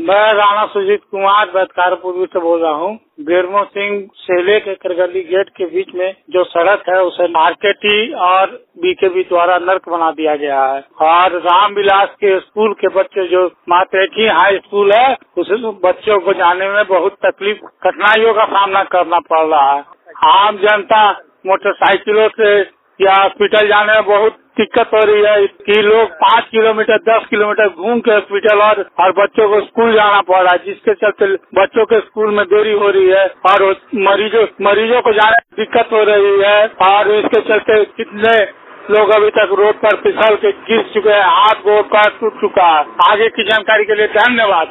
मैं राणा सुजीत कुमार बतकार पूर्वी से बोल रहा हूँ। बेरमो सिंह सेले के करगली गेट के बीच में जो सड़क है उसे आरकेटी और बीकेबी द्वारा नर्क बना दिया गया है और रामविलास के स्कूल के बच्चे जो मातृकी हाई स्कूल है उस बच्चों को जाने में बहुत तकलीफ कठिनाइयों का सामना करना पड़ रहा है। आम जनता मोटरसाइकिलों से या हॉस्पिटल जाने में बहुत दिक्कत हो रही है कि लोग 5 किलोमीटर 10 किलोमीटर घूम के हॉस्पिटल और बच्चों को स्कूल जाना पड़ रहा है, जिसके चलते बच्चों के स्कूल में देरी हो रही है और मरीजों को जाने में दिक्कत हो रही है और इसके चलते कितने लोग अभी तक रोड पर फिसल के गिर चुके हैं, हाथ गोड़ पैर टूट चुका है। आगे की जानकारी के लिए धन्यवाद।